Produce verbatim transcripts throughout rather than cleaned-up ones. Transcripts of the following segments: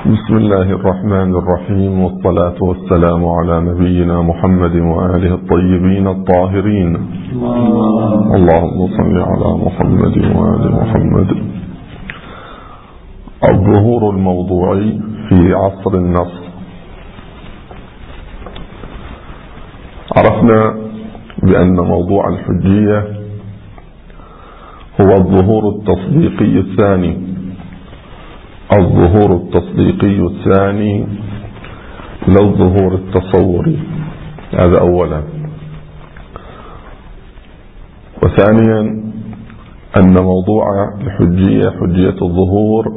بسم الله الرحمن الرحيم، والصلاة والسلام على نبينا محمد وآله الطيبين الطاهرين. اللهم صل على محمد وآل محمد. الظهور الموضوعي في عصر النص. عرفنا بأن موضوع الحجية هو الظهور التصديقي الثاني الظهور التصديقي الثاني لا الظهور التصوري. هذا أولا. وثانيا أن موضوع الحجية حجية الظهور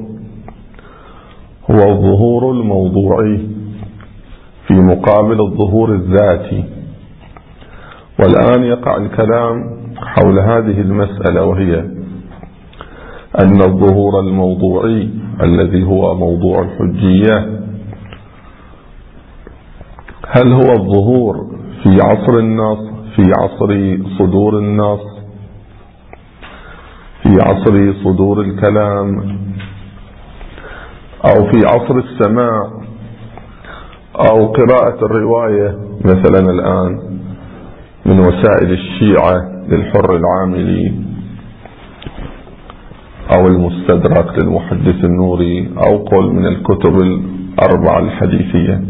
هو الظهور الموضوعي في مقابل الظهور الذاتي. والآن يقع الكلام حول هذه المسألة، وهي أن الظهور الموضوعي الذي هو موضوع الحجية هل هو الظهور في عصر النص، في عصر صدور النص، في عصر صدور الكلام، أو في عصر السماع أو قراءة الرواية مثلا الآن من وسائل الشيعة للحر العاملي أو المستدرك للمحدث النوري أو قل من الكتب الأربعة الحديثية.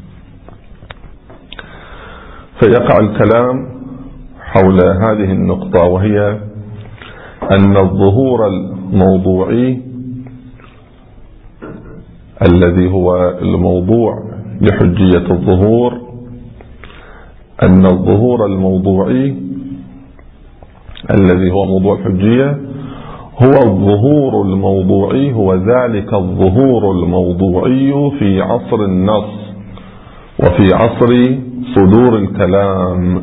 فيقع الكلام حول هذه النقطة، وهي أن الظهور الموضوعي الذي هو الموضوع لحجية الظهور أن الظهور الموضوعي الذي هو موضوع الحجية هو الظهور الموضوعي هو ذلك الظهور الموضوعي في عصر النص وفي عصر صدور الكلام.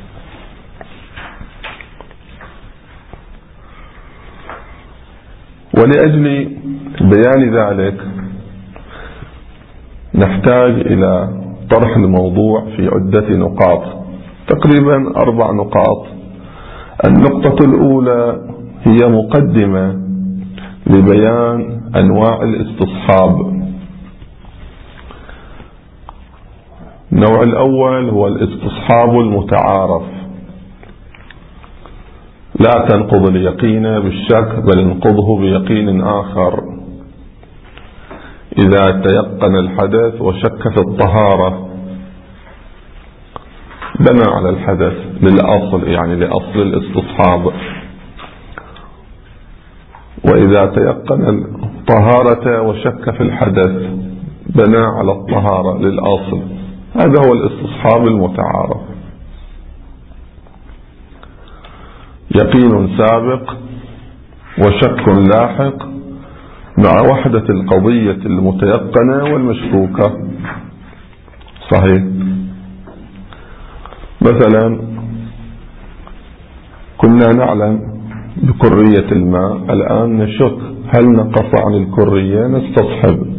ولأجل بيان ذلك نحتاج إلى طرح الموضوع في عدة نقاط، تقريبا أربع نقاط. النقطة الأولى هي مقدمة لبيان أنواع الاستصحاب. النوع الأول هو الاستصحاب المتعارف، لا تنقض اليقين بالشك بل انقضه بيقين آخر. إذا تيقن الحدث وشك في الطهارة بنى على الحدث للأصل، يعني لأصل الاستصحاب. وإذا تيقن الطهارة وشك في الحدث بنى على الطهارة للأصل. هذا هو الاستصحاب المتعارف. يقين سابق وشك لاحق مع وحدة القضية المتيقنة والمشكوكة. صحيح. مثلا كنا نعلم بكرية الماء، الآن نشك هل نقص عن الكرية نستصحب.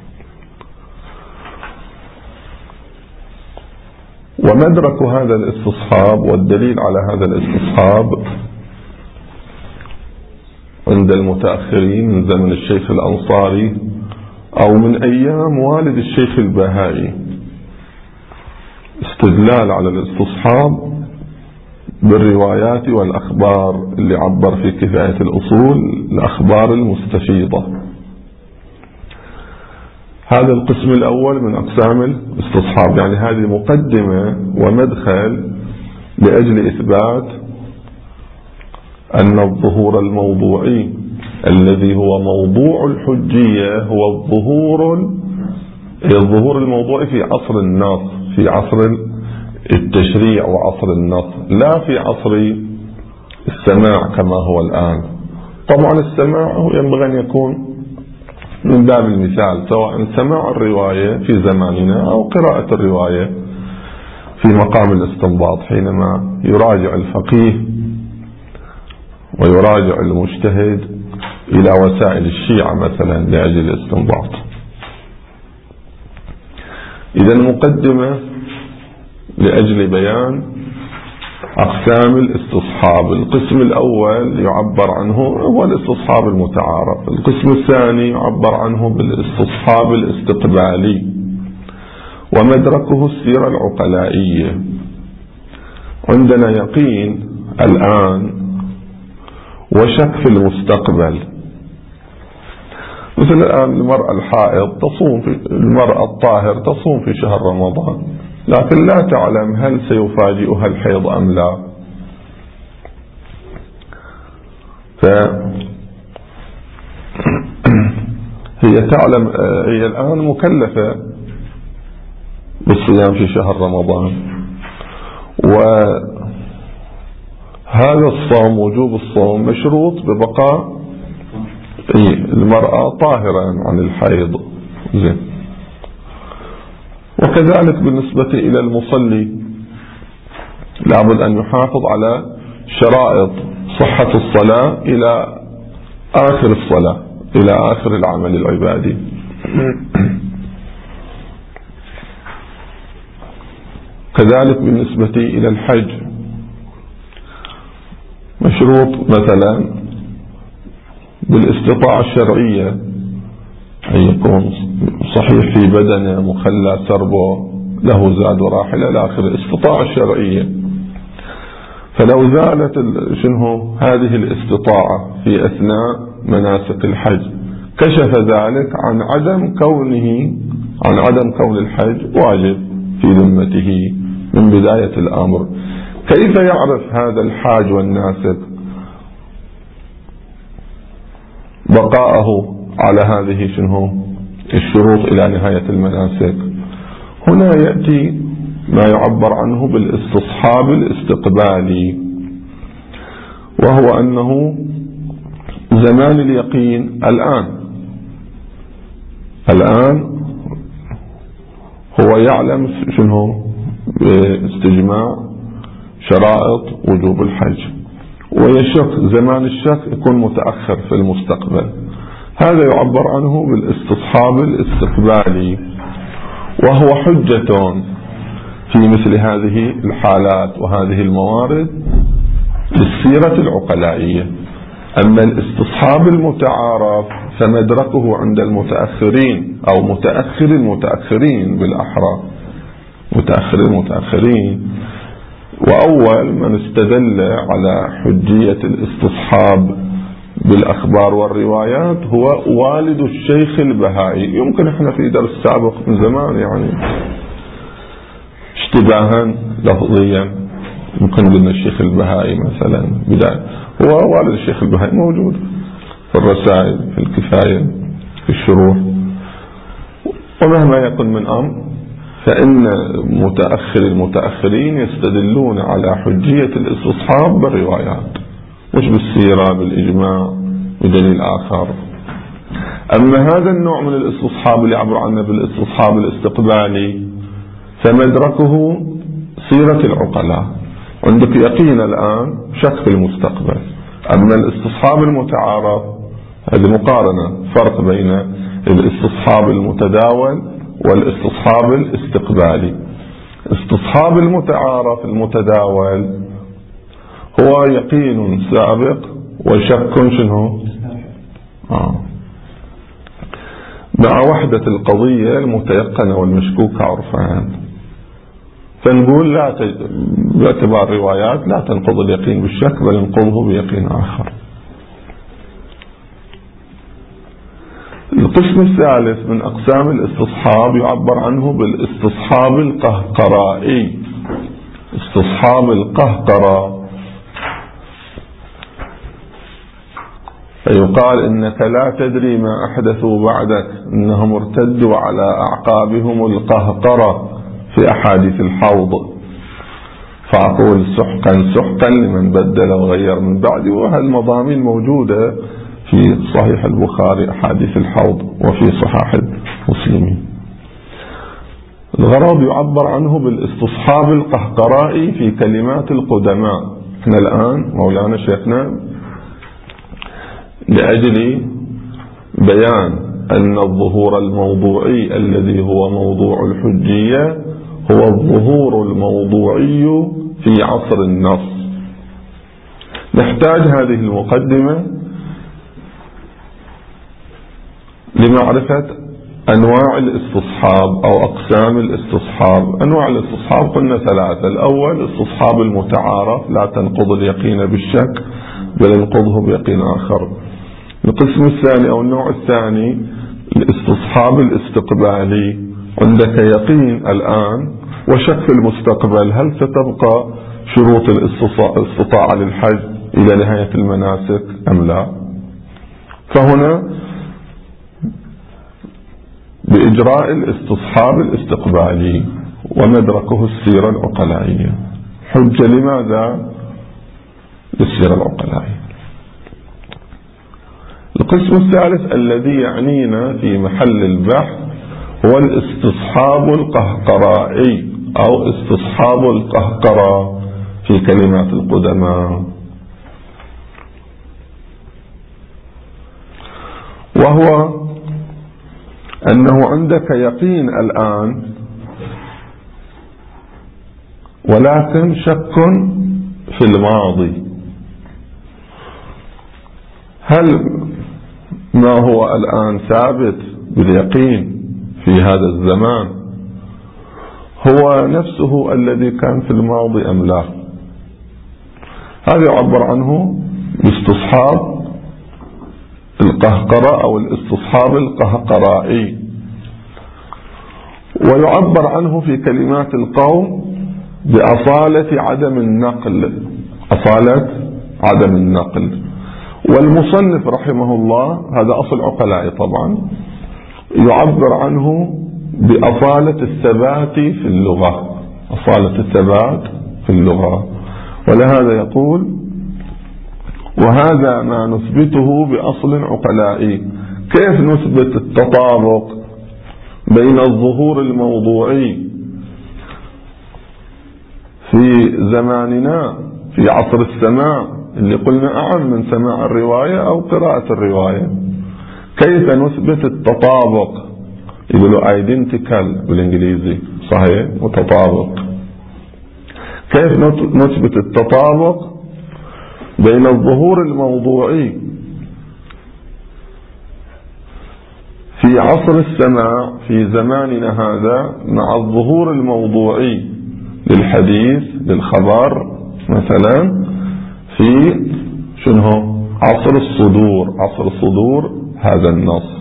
ومدرك هذا الاستصحاب والدليل على هذا الاستصحاب عند المتأخرين من زمن الشيخ الأنصاري أو من أيام والد الشيخ البهائي استدلال على الاستصحاب بالروايات والأخبار اللي عبر في كفاية الأصول الأخبار المستفيضة. هذا القسم الأول من أقسام الاستصحاب، يعني هذه مقدمة ومدخل لأجل إثبات أن الظهور الموضوعي الذي هو موضوع الحجية هو الظهور الظهور الموضوعي في عصر النص، في عصر التشريع وعصر النص، لا في عصر السماع كما هو الآن. طبعا السماع ينبغي أن يكون من باب المثال، سواء سماع الرواية في زماننا أو قراءة الرواية في مقام الاستنباط، حينما يراجع الفقيه ويراجع المجتهد إلى وسائل الشيعة مثلا لأجل الاستنباط. إذا مقدمة لأجل بيان أقسام الاستصحاب. القسم الأول يعبر عنه هو الاستصحاب المتعارف. القسم الثاني يعبر عنه بالاستصحاب الاستقبالي، ومدركه السيرة العقلائية. عندنا يقين الآن وشك في المستقبل. مثل الآن المرأة الحائض تصوم في المرأة الطاهر تصوم في شهر رمضان، لكن لا تعلم هل سيفاجئها الحيض أم لا. فهي تعلم هي الآن مكلفة بالصيام في شهر رمضان، وهذا الصوم وجوب الصوم مشروط ببقاء المرأة طاهرة عن الحيض. زين. وكذلك بالنسبة إلى المصلي لابد أن يحافظ على شرائط صحة الصلاة إلى آخر الصلاة، إلى آخر العمل العبادي. كذلك بالنسبة إلى الحج مشروط مثلا بالاستطاعة الشرعية، أن يكون صحيح في بدنه، مخلى سربه، له زاد وراحلة إلى آخره، الاستطاعة الشرعية. فلو زالت شنو هذه الاستطاعة في أثناء مناسك الحج كشف ذلك عن عدم كونه عن عدم كون الحج واجب في ذمته من بداية الأمر. كيف يعرف هذا الحاج والناسك بقاءه على هذه شنو الشروط إلى نهاية المناسك؟ هنا يأتي ما يعبر عنه بالاستصحاب الاستقبالي، وهو أنه زمان اليقين الآن الآن هو يعلم شنو باستجماع شرائط وجوب الحج، ويشك زمان الشك يكون متأخر في المستقبل. هذا يعبر عنه بالاستصحاب الاستقبالي، وهو حجة في مثل هذه الحالات وهذه الموارد للسيرة العقلائية. أما الاستصحاب المتعارف فمدركه عند المتأخرين أو متأخر المتأخرين بالأحرى، متأخر المتأخرين. وأول من استدل على حجية الاستصحاب بالأخبار والروايات هو والد الشيخ البهائي. يمكن احنا في درس سابق من زمان يعني اشتباها لفظيا يمكن قلنا الشيخ البهائي مثلا بداية، هو والد الشيخ البهائي موجود في الرسائل، في الكفاية، في الشروح. ومهما يكن من أمر فإن متأخر المتأخرين يستدلون على حجية الاستصحاب بالروايات مش بالسيرة بالإجماع بدليل آخر. أما هذا النوع من الاستصحاب اللي يعبر عنه بالاستصحاب الاستقبالي فمدركه سيرة العقلاء. عندك يقين الآن شك في المستقبل. أما الاستصحاب المتعارف هذه مقارنة، فرق بين الاستصحاب المتداول والاستصحاب الاستقبالي. استصحاب المتعارف المتداول هو يقين سابق وشك شنو آه. مع وحدة القضية المتيقنة والمشكوك عرفان. فنقول لا ت... باعتبار روايات لا تنقض اليقين بالشك بل ينقضه بيقين آخر. القسم الثالث من أقسام الاستصحاب يعبر عنه بالاستصحاب القهقرائي. استصحاب القهقرة فيقال إنك لا تدري ما أحدثوا بعدك إنهم ارتدوا على أعقابهم القهقرة في أحاديث الحوض، فأقول سحقا سحقا لمن بدل وغير من بعدي. وهالمضامين موجودة في صحيح البخاري أحاديث الحوض وفي صحاح المسلمين. الغرض يعبر عنه بالاستصحاب القهقرائي في كلمات القدماء. احنا الآن مولانا شيخنا لأجل بيان أن الظهور الموضوعي الذي هو موضوع الحجية هو الظهور الموضوعي في عصر النص. نحتاج هذه المقدمة لمعرفة أنواع الاستصحاب أو أقسام الاستصحاب. أنواع الاستصحاب قلنا ثلاثة. الأول استصحاب المتعارف، لا تنقض اليقين بالشك بل انقضه بيقين آخر. القسم الثاني أو النوع الثاني الاستصحاب الاستقبالي، عندك يقين الآن وشك في المستقبل، هل ستبقى شروط الاستطاعة للحج إلى نهاية المناسك أم لا؟ فهنا بإجراء الاستصحاب الاستقبالي ومدركه السيرة العقلائية. حجة لماذا؟ للسيرة العقلائية. القسم الثالث الذي يعنينا في محل البحث هو الاستصحاب القهقرائي أو استصحاب القهقرة في كلمات القدماء، وهو أنه عندك يقين الآن ولكن شك في الماضي. هل ما هو الآن ثابت باليقين في هذا الزمان هو نفسه الذي كان في الماضي أم لا؟ هذا يعبر عنه باستصحاب القهقرة أو الاستصحاب القهقرائي، ويعبر عنه في كلمات القوم بأصالة عدم النقل، أصالة عدم النقل. والمصنف رحمه الله، هذا أصل عقلائي طبعا، يعبر عنه بأصالة الثبات في اللغة، أصالة الثبات في اللغة. ولهذا يقول وهذا ما نثبته بأصل عقلائي. كيف نثبت التطابق بين الظهور الموضوعي في زماننا في عصر السماع اللي قلنا أعم من سماع الرواية أو قراءة الرواية؟ كيف نثبت التطابق؟ يقولوا identical بالإنجليزي، صحيح، متطابق. كيف نثبت التطابق بين الظهور الموضوعي في عصر السماع في زماننا هذا مع الظهور الموضوعي للحديث للخبر مثلا في شنو عصر الصدور، عصر الصدور هذا النص؟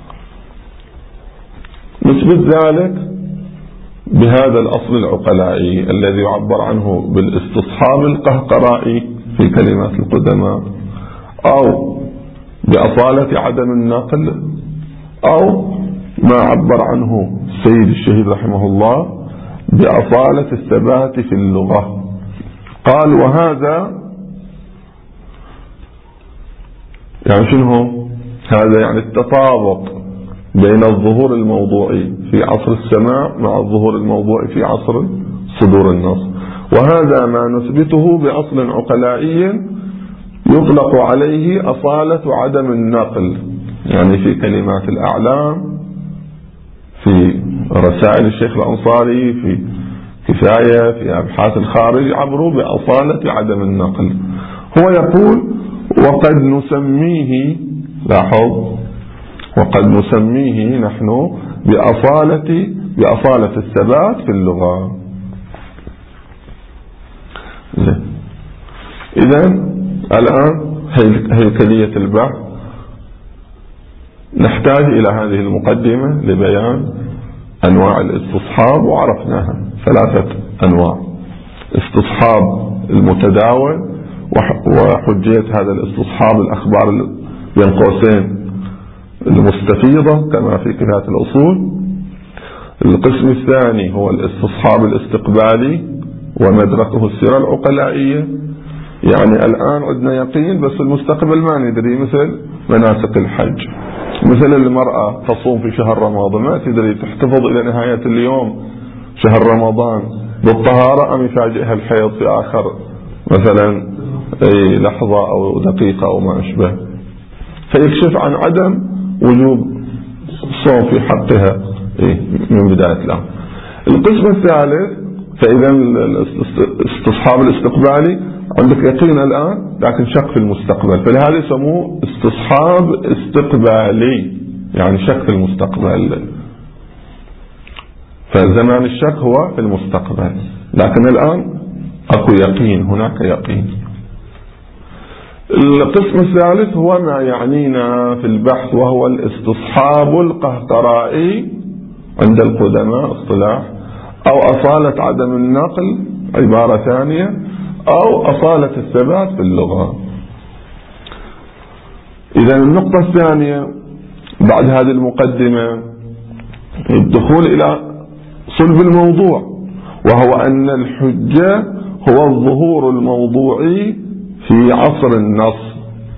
نثبت ذلك بهذا الأصل العقلائي الذي يعبر عنه بالاستصحاب القهقرائي في كلمات القدماء، أو بأصالة عدم النقل، أو ما عبر عنه السيد الشهيد رحمه الله بأصالة الثبات في اللغة. قال وهذا يعني شنو هذا؟ يعني التطابق بين الظهور الموضوعي في عصر السماع مع الظهور الموضوعي في عصر صدور النص. وهذا ما نثبته بأصل عقلائي يطلق عليه أصالة عدم النقل، يعني في كلمات الأعلام، في رسائل الشيخ الأنصاري، في كفاية، في أبحاث الخارج، عبروا بأصالة عدم النقل. هو يقول وقد نسميه، لاحظ، وقد نسميه نحن بأصالة بأصالة الثبات في اللغة. إذن الآن هيكلية البحث نحتاج إلى هذه المقدمة لبيان أنواع الاستصحاب، وعرفناها ثلاثة أنواع: استصحاب المتداول، وحجية هذا الاستصحاب الأخبار بين قوسين المستفيضة كما في كتاب الأصول. القسم الثاني هو الاستصحاب الاستقبالي ومدركه السيرة العقلائية، يعني الآن عندنا يقين بس المستقبل ما ندري، مثل مناسك الحج، مثل المرأة تصوم في شهر رمضان ما تدري تحتفظ إلى نهاية اليوم شهر رمضان بالطهارة أم يفاجئها الحيض في آخر مثلا أي لحظة أو دقيقة أو ما أشبه، فيكشف عن عدم وجوب الصوم في حقها من بداية الأمر. القسم الثالث فإذا الاستصحاب الاستقبالي عندك يقين الآن لكن شك في المستقبل، فلهذا يسموه استصحاب استقبالي، يعني شك في المستقبل. فزمان الشك هو في المستقبل، لكن الآن أكو يقين، هناك يقين. القسم الثالث هو ما يعنينا في البحث، وهو الاستصحاب القهقرائي عند القدماء اصطلاح، أو أصالة عدم النقل عبارة ثانية، أو أصالة الثبات في اللغة. إذا النقطة الثانية بعد هذه المقدمة الدخول إلى صلب الموضوع، وهو أن الحجة هو الظهور الموضوعي في عصر النص.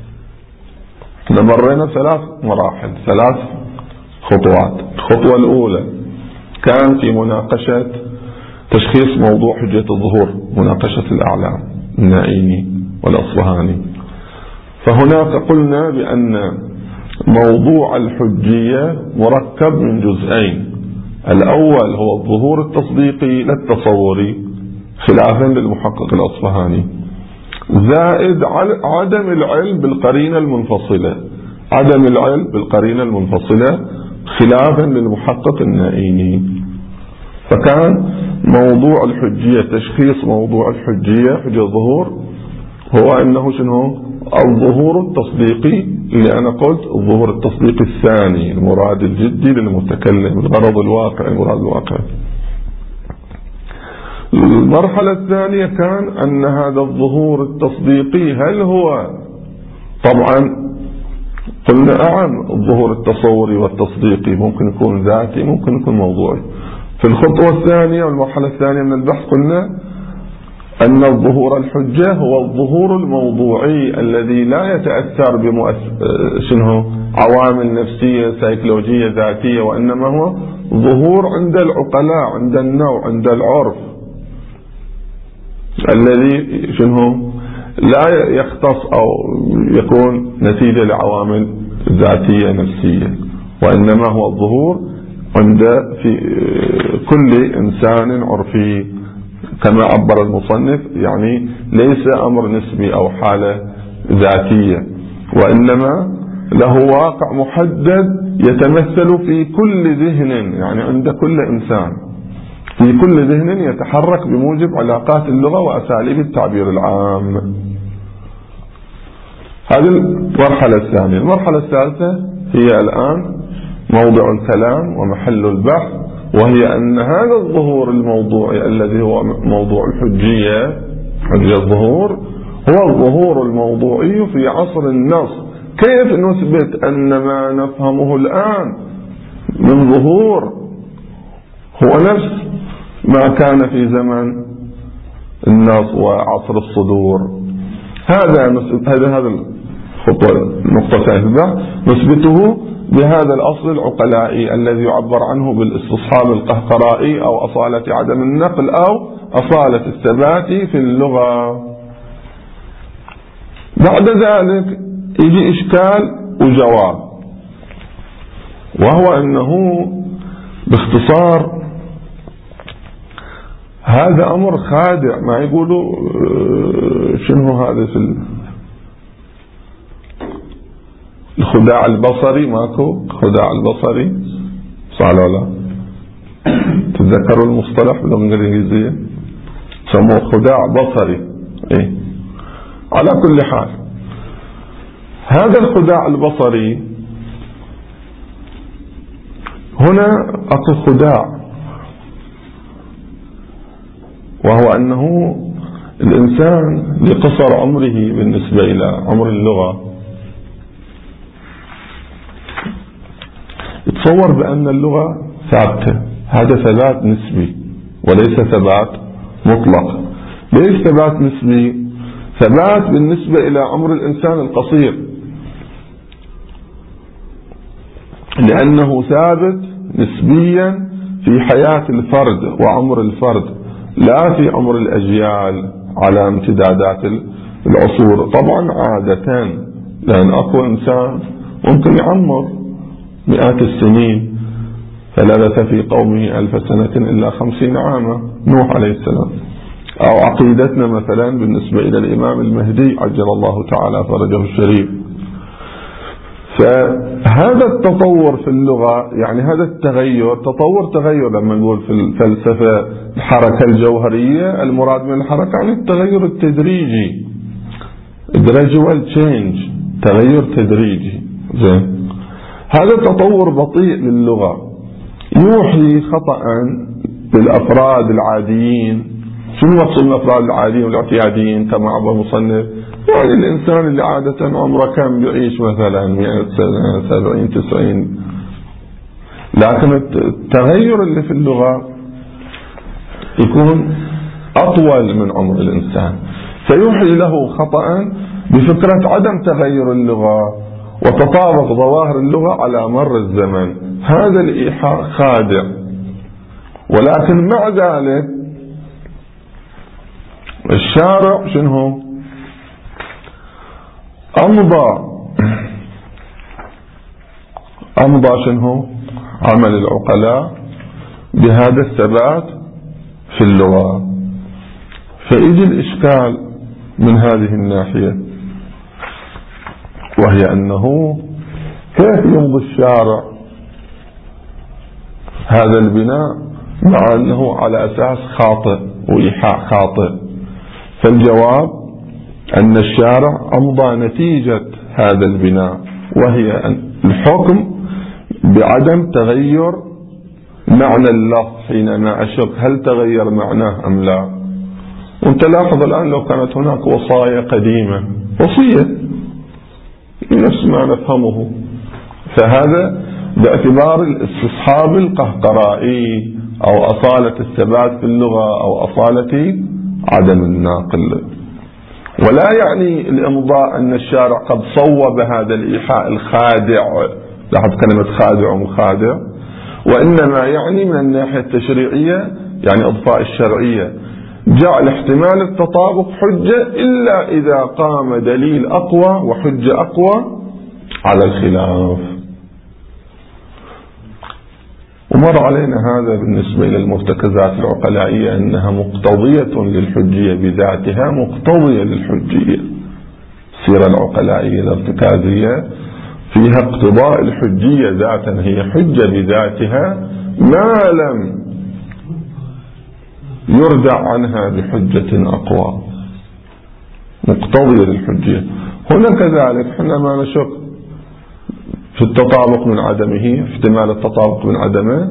مرينا ثلاث مراحل، ثلاث خطوات. الخطوة الأولى كان في مناقشة تشخيص موضوع حجة الظهور، مناقشة الأعلام النائيني والأصفهاني. فهناك قلنا بأن موضوع الحجية مركب من جزئين، الأول هو الظهور التصديقي لا التصوري خلافا للمحقق الأصفهاني، زائد عدم العلم بالقرينة المنفصلة، عدم العلم بالقرينة المنفصلة خلافا للمحقق النائيني. فكان موضوع الحجية، تشخيص موضوع الحجية حجة الظهور، هو أنه شنو الظهور التصديقي، اللي أنا قلت الظهور التصديقي الثاني المراد الجدي للمتكلم، الغرض الواقعي، المراد الواقعي. المرحلة الثانية كان أن هذا الظهور التصديقي هل هو، طبعا قلنا أعم الظهور التصوري والتصديقي، ممكن يكون ذاتي ممكن يكون موضوعي. في الخطوة الثانية والمرحلة الثانية من البحث قلنا أن الظهور الحجة هو الظهور الموضوعي الذي لا يتأثر بمؤثر عوامل نفسية سيكولوجية ذاتية، وإنما هو ظهور عند العقلاء، عند النوع، عند العرف، الذي شنو لا يختص أو يكون نتيجة لعوامل ذاتية نفسية، وإنما هو الظهور عند في كل إنسان عرفي كما عبر المصنف، يعني ليس أمر نسبي أو حالة ذاتية، وإنما له واقع محدد يتمثل في كل ذهن، يعني عند كل إنسان في كل ذهن يتحرك بموجب علاقات اللغة وأساليب التعبير العام. هذه المرحلة الثانية. المرحلة الثالثة هي الآن موضع الكلام ومحل البحث، وهي أن هذا الظهور الموضوعي الذي هو موضوع الحجية، حجية الظهور، هو الظهور الموضوعي في عصر النص. كيف نثبت أن ما نفهمه الآن من ظهور هو نفس ما كان في زمن النص وعصر الصدور؟ هذا هذا هذا الخطوة نقطة البحث نثبته بهذا الأصل العقلائي الذي يعبر عنه بالاستصحاب القهقرائي أو أصالة عدم النقل أو أصالة الثبات في اللغة. بعد ذلك يجي إشكال وجواب، وهو أنه باختصار هذا أمر خادع، ما يقولوا شنو هذا في الخداع البصري، ماكو خداع البصري صح ولا؟ تتذكروا المصطلح باللغة الإنجليزية سموه خداع بصري. إيه؟ على كل حال هذا الخداع البصري هنا أكو خداع، وهو أنه الإنسان لقصر عمره بالنسبة إلى عمر اللغة يتصور بأن اللغة ثابتة. هذا ثبات نسبي وليس ثبات مطلق. ليش ثبات نسبي؟ ثبات بالنسبة إلى عمر الإنسان القصير، لأنه ثابت نسبيا في حياة الفرد وعمر الفرد، لا في عمر الأجيال على امتدادات العصور. طبعا عادة لأن أكو إنسان ممكن يعمر مئات السنين، فلبث في قومه ألف سنة إلا خمسين عاما، نوح عليه السلام. أو عقيدتنا مثلا بالنسبة إلى الإمام المهدي عجل الله تعالى فرجه الشريف. فهذا التطور في اللغة، يعني هذا التغير، تطور تغير لما نقول في الفلسفة الحركة الجوهرية، المراد من الحركة عن التغير التدريجي، gradual change، تغير تدريجي. زين، هذا تطور بطيء للغة يوحي خطأ بالأفراد العاديين. شنو مقصود الأفراد العاديين والاعتياديين كما عبر المصنف؟ يعني الإنسان اللي عادة عمره كان بيعيش مثلا مئة سنة، سبعين، تسعين، لكن التغير اللي في اللغة يكون أطول من عمر الإنسان، فيوحي له خطأ بفكرة عدم تغير اللغة وتطابق ظواهر اللغة على مر الزمن. هذا الإيحاء خادع، ولكن مع ذلك الشارع شنو أمضى أمضى شنو عمل العقلاء بهذا الثبات في اللغة. فيجي الإشكال من هذه الناحية، وهي أنه كيف يمضي الشارع هذا البناء مع أنه على أساس خاطئ وإيحاء خاطئ؟ فالجواب أن الشارع أمضى نتيجة هذا البناء، وهي الحكم بعدم تغير معنى اللفظ حينما أشك هل تغير معناه أم لا. وانت لاحظ الآن لو كانت هناك وصايا قديمة، وصية نفس ما نفهمه، فهذا باعتبار الاستصحاب القهقرائي أو أصالة الثبات في اللغة أو أصالة عدم الناقل. ولا يعني الإمضاء أن الشارع قد صوب هذا الإيحاء الخادع، لاحظ كلمة خادع ومخادع، وإنما يعني من الناحية التشريعية يعني إضفاء الشرعية، جعل احتمال التطابق حجة إلا إذا قام دليل أقوى وحجة أقوى على الخلاف. ومر علينا هذا بالنسبة إلى المرتكزات العقلائية أنها مقتضية للحجية بذاتها، مقتضية للحجية. السيرة العقلائية الارتكازية فيها اقتضاء الحجية ذاتا، هي حجة بذاتها ما لم يردع عنها بحجة أقوى، مقتضية للحجية. هنا كذلك حينما نشك في التطابق من عدمه، احتمال التطابق من عدمه،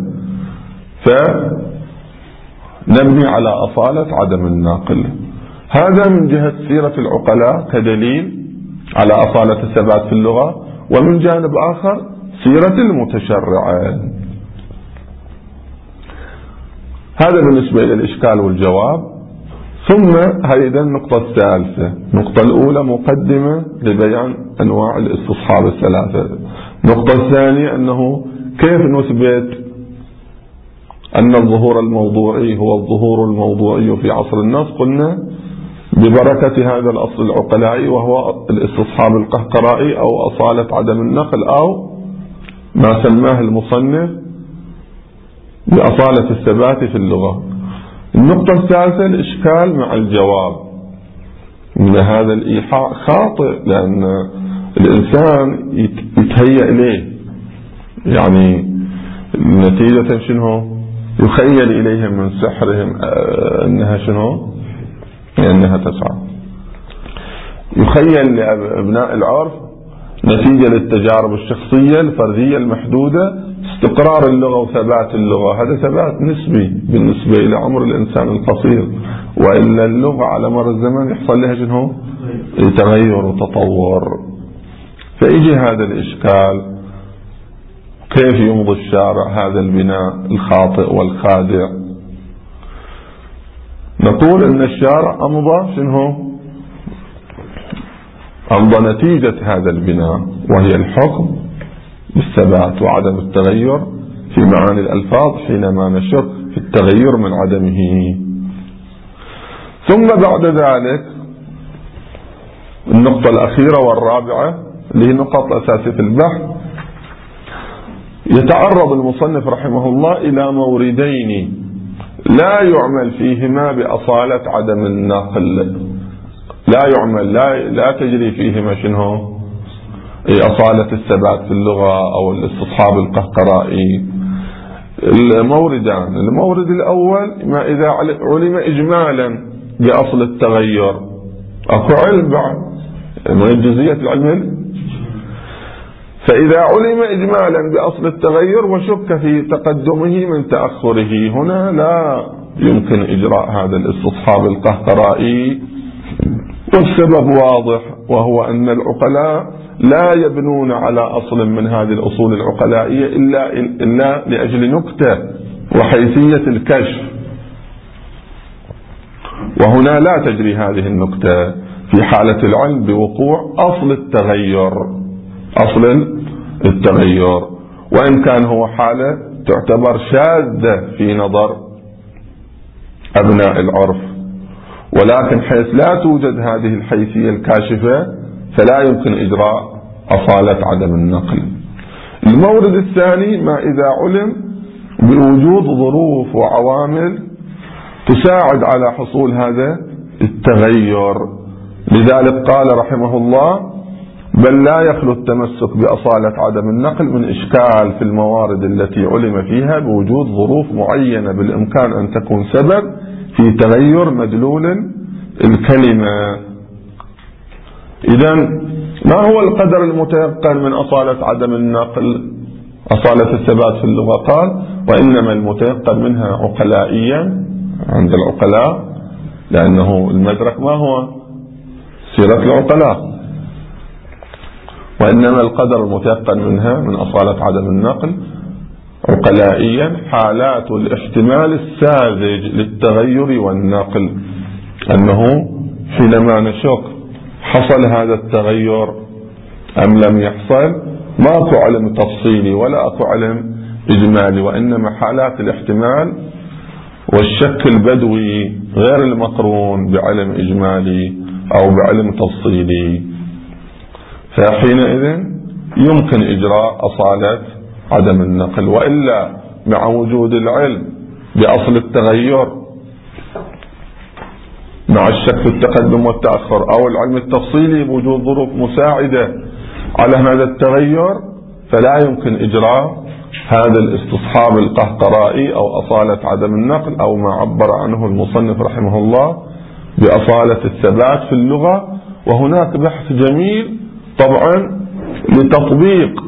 فنبني على أصالة عدم الناقل. هذا من جهة سيرة العقلاء كدليل على أصالة الثبات في اللغة، ومن جانب آخر سيرة المتشرعين. هذا بالنسبة إلى الإشكال والجواب. ثم هذه النقطة الثالثة، النقطة الأولى مقدمة لبيان أنواع الاستصحاب الثلاثة. النقطة الثانية أنه كيف نثبت أن الظهور الموضوعي هو الظهور الموضوعي في عصر النص. قلنا ببركة هذا الأصل العقلائي وهو الاستصحاب القهقرائي أو أصالة عدم النقل، أو ما سماه المصنف بأصالة الثبات في اللغة. النقطة الثالثة الإشكال مع الجواب، إن هذا الإيحاء خاطئ لأن الإنسان يتهيأ إليه، يعني نتيجة شنو يخيل إليهم من سحرهم أنها شنو أنها تسعى، يخيل لأبناء العرف نتيجة للتجارب الشخصية الفردية المحدودة استقرار اللغة وثبات اللغة. هذا ثبات نسبي بالنسبة إلى عمر الإنسان القصير، وإلا اللغة على مر الزمن يحصل لها شنو تغير وتطور. فيجي هذا الإشكال، كيف يمضي الشارع هذا البناء الخاطئ والخادع؟ نقول إن الشارع أمضى شنو أمضى نتيجة هذا البناء، وهي الحكم بالثبات وعدم التغير في معاني الألفاظ حينما نشك في التغير من عدمه. ثم بعد ذلك النقطة الأخيرة والرابعة اللي هي نقاط أساسية في البحث، يتعرض المصنف رحمه الله إلى موردين لا يعمل فيهما بأصالة عدم النقل، لا يعمل لا, لا تجري فيهما شنو أصالة الثبات في اللغة أو الاستصحاب القهقرائي. الموردان، المورد الأول ما إذا علم إجمالا بأصل التغير، أكو علم بعد من جزئية العلم، فإذا علم إجمالا بأصل التغير وشك في تقدمه من تأخره، هنا لا يمكن إجراء هذا الاستصحاب القهقرائي. والسبب واضح، وهو أن العقلاء لا يبنون على أصل من هذه الأصول العقلائية إلا, إلا لأجل نكتة وحيثية الكشف، وهنا لا تجري هذه النكتة في حالة العلم بوقوع أصل التغير، أصل التغير، وإن كان هو حالة تعتبر شاذة في نظر أبناء العرف، ولكن حيث لا توجد هذه الحيثية الكاشفة فلا يمكن إجراء أصالة عدم النقل. المورد الثاني ما إذا علم بوجود ظروف وعوامل تساعد على حصول هذا التغير، لذلك قال رحمه الله: بل لا يخلو التمسك بأصالة عدم النقل من إشكال في الموارد التي علم فيها بوجود ظروف معينة بالإمكان أن تكون سبب في تغير مدلول الكلمة. إذن ما هو القدر المتيقن من أصالة عدم النقل، أصالة الثبات في اللغة؟ قال: وإنما المتيقن منها عقلائيا عند العقلاء، لأنه المدرك ما هو سيرة العقلاء، وإنما القدر المتيقن منها من أصالة عدم النقل عقلائيا حالات الاحتمال الساذج للتغير والنقل، أنه حينما نشك حصل هذا التغير أم لم يحصل، ما أكو علم تفصيلي ولا أكو علم إجمالي، وإنما حالات الاحتمال والشك البدوي غير المقرون بعلم إجمالي أو بعلم تفصيلي، فحينئذ يمكن إجراء أصالة عدم النقل. وإلا مع وجود العلم بأصل التغير مع الشك في التقدم والتأخر أو العلم التفصيلي بوجود ظروف مساعدة على هذا التغير، فلا يمكن إجراء هذا الاستصحاب القهقرائي أو أصالة عدم النقل، أو ما عبر عنه المصنف رحمه الله بأصالة الثبات في اللغة. وهناك بحث جميل طبعا لتطبيق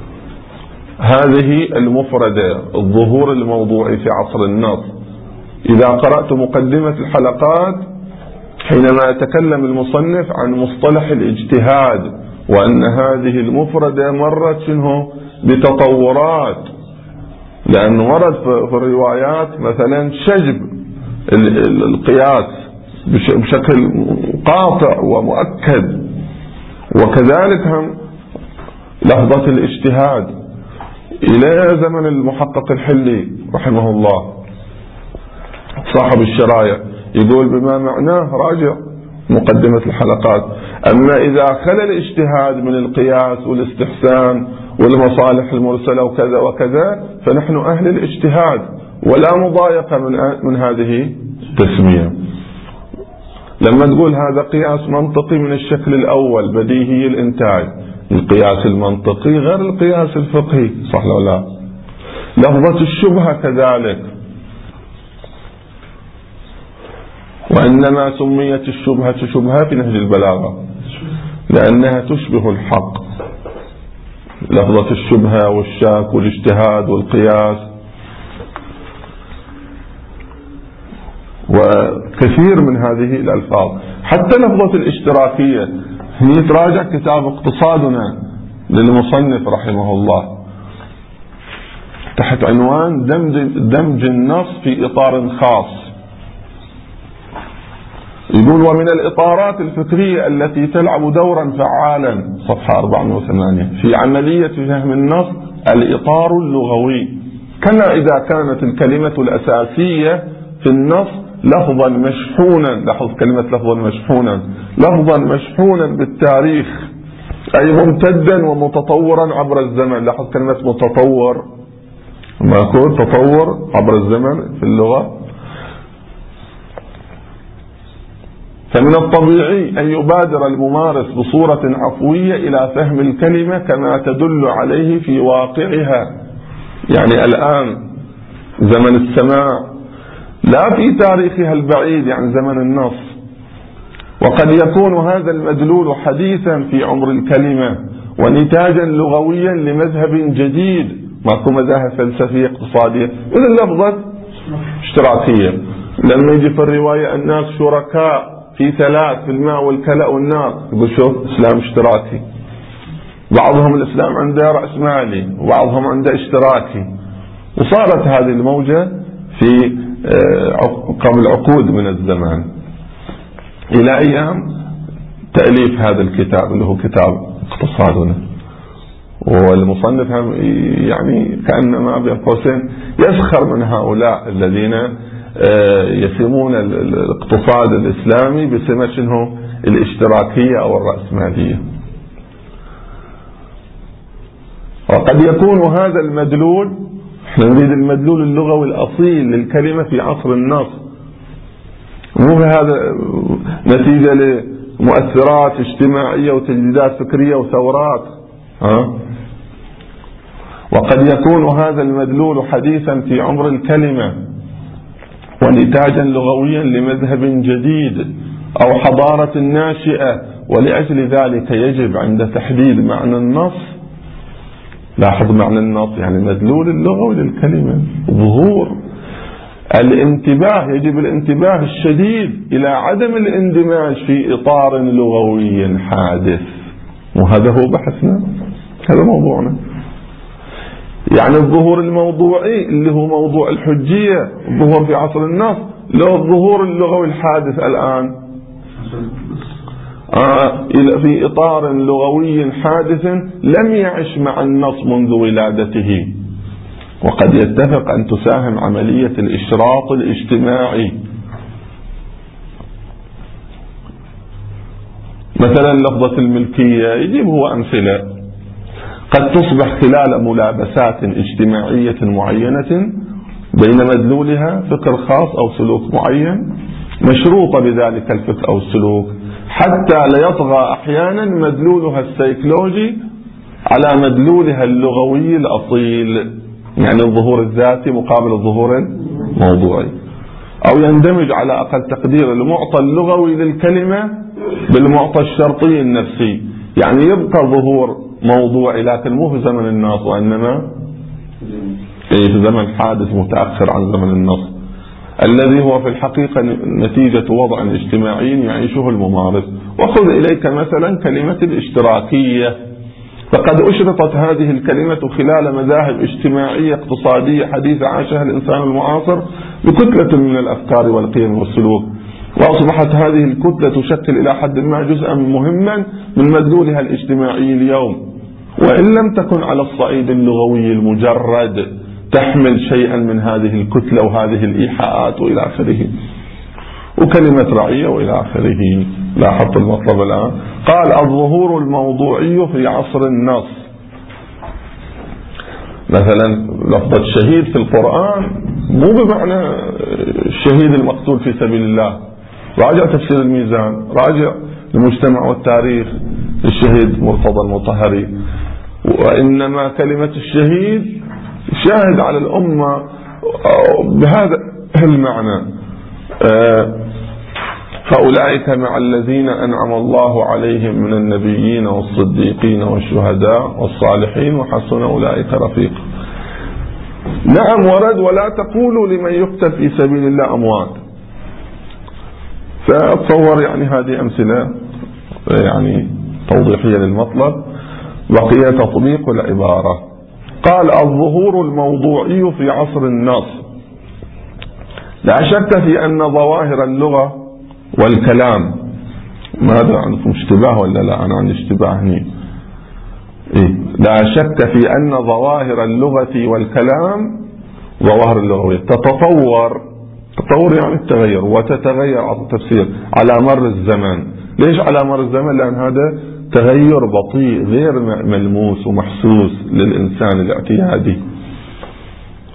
هذه المفردة الظهور الموضوعي في عصر النص. إذا قرأت مقدمة الحلقات حينما يتكلم المصنف عن مصطلح الاجتهاد، وأن هذه المفردة مرت شنو بتطورات، لأن ورد في الروايات مثلا شجب القياس بشكل قاطع ومؤكد، وكذلك هم لفظة الاجتهاد إلى زمن المحقق الحلي رحمه الله صاحب الشرايع يقول بما معناه راجع مقدمة الحلقات. أما إذا خلى الاجتهاد من القياس والاستحسان والمصالح المرسلة وكذا وكذا فنحن أهل الاجتهاد، ولا مضايقة من, من هذه التسمية. لما تقول هذا قياس منطقي من الشكل الأول بديهي الإنتاج، القياس المنطقي غير القياس الفقهي، صح ولا لا؟ لفظة الشبهة كذلك، وإنما سميت الشبهة شبهة في نهج البلاغة لأنها تشبه الحق. لفظة الشبهة والشاك والاجتهاد والقياس وكثير من هذه الألفاظ، حتى لفظة الاشتراكية هي تراجع كتاب اقتصادنا للمصنف رحمه الله تحت عنوان دمج, دمج النص في إطار خاص. يقول: ومن الإطارات الفكرية التي تلعب دورا فعالا، صفحة أربعمائة وثمانية، في عملية فهم النص الإطار اللغوي، كما إذا كانت الكلمة الأساسية في النص لفظا مشحونا، لاحظ كلمة لفظا مشحونا، لفظا مشحونا بالتاريخ، أي ممتدا ومتطورا عبر الزمن، لاحظ كلمة متطور ماكو تطور عبر الزمن في اللغة. فمن الطبيعي أن يبادر الممارس بصورة عفوية إلى فهم الكلمة كما تدل عليه في واقعها. يعني الآن زمن السماع لا في تاريخها البعيد، يعني زمن النص، وقد يكون هذا المدلول حديثا في عمر الكلمة ونتاجا لغويا لمذهب جديد. ماكو مذاهب فلسفية اقتصادية، مثل لفظة اشتراكية. لما يجي في الرواية الناس شركاء في ثلاث، في الماء والكلاء والنار، يقول شوف إسلام اشتراكي. بعضهم الإسلام عنده رأسمالي وبعضهم عنده اشتراكي. وصارت هذه الموجة في قبل عقود من الزمان إلى أيام تأليف هذا الكتاب اللي هو كتاب اقتصادنا. والمصنف يعني كأنما بين قوسين يسخر من هؤلاء الذين يسمون الاقتصاد الإسلامي بسمة شنو الاشتراكية أو الرأسمالية. وقد يكون هذا المدلول، احنا نريد المدلول اللغوي الأصيل للكلمة في عصر النص، مو هذا نتيجة لمؤثرات اجتماعية وتجديدات فكرية وثورات. ها؟ وقد يكون هذا المدلول حديثا في عمر الكلمة ونتاجا لغويا لمذهب جديد أو حضارة ناشئة، ولأجل ذلك يجب عند تحديد معنى النص، لاحظ معنى النص يعني المدلول اللغوي للكلمة، ظهور الانتباه، يجب الانتباه الشديد إلى عدم الاندماج في إطار لغوي حادث. وهذا هو بحثنا، هذا موضوعنا. يعني الظهور الموضوعي اللي هو موضوع الحجية، الظهور في عصر النص، له الظهور اللغوي الحادث الآن آه في إطار لغوي حادث لم يعش مع النص منذ ولادته. وقد يتفق أن تساهم عملية الإشراط الاجتماعي. مثلا لفظة الملكية يجيب هو أمثلة، قد تصبح خلال ملابسات اجتماعية معينة بين مدلولها فكر خاص أو سلوك معين مشروطة بذلك الفكر أو السلوك، حتى لا يطغى أحيانا مدلولها السيكولوجي على مدلولها اللغوي الأصيل، يعني الظهور الذاتي مقابل الظهور الموضوعي، أو يندمج على أقل تقدير المعطى اللغوي للكلمة بالمعطى الشرطي النفسي. يعني يبقى ظهور موضوعي لكن مو في زمن النص، وإنما في زمن حادث متأخر عن زمن النص، الذي هو في الحقيقة نتيجة وضع اجتماعي يعيشه الممارس. وخذ إليك مثلا كلمة الاشتراكية، فقد أشرطت هذه الكلمة خلال مذاهب اجتماعية اقتصادية حديثة عاشها الإنسان المعاصر بكتلة من الأفكار والقيم والسلوك، وأصبحت هذه الكتلة تشكل إلى حد ما جزءا مهما من مدلولها الاجتماعي اليوم، وإن لم تكن على الصعيد اللغوي المجرد تحمل شيئا من هذه الكتلة وهذه الإيحاءات وإلى آخره، وكلمة رعية وإلى آخره. لاحظت المطلب الآن. قال الظهور الموضوعي في عصر النص، مثلا لفظة شهيد في القرآن مو بمعنى الشهيد المقتول في سبيل الله، راجع تفسير الميزان، راجع المجتمع والتاريخ الشهيد مرتضى المطهري، وإنما كلمة الشهيد شاهد على الأمة بهذا المعنى. فأولئك مع الذين أنعم الله عليهم من النبيين والصديقين والشهداء والصالحين وحسن أولئك رفيقا. نعم ورد ولا تقولوا لمن يقتل في سبيل الله أموات. فأتصور يعني هذه أمثلة يعني توضيحية للمطلب، بقي تطبيق العبارة. قال الظهور الموضوعي في عصر النص، لا شك في أن ظواهر اللغة والكلام، ماذا عندكم اشتباه ولا لا؟ أنا عندي اشتباه هني. إيه؟ لا شك في أن ظواهر اللغة والكلام، ظواهر اللغوية تتطور، تطور يعني التغير، وتتغير على التفسير على مر الزمان. ليش على مر الزمان؟ لأن هذا تغير بطيء غير ملموس ومحسوس للإنسان الاعتيادي.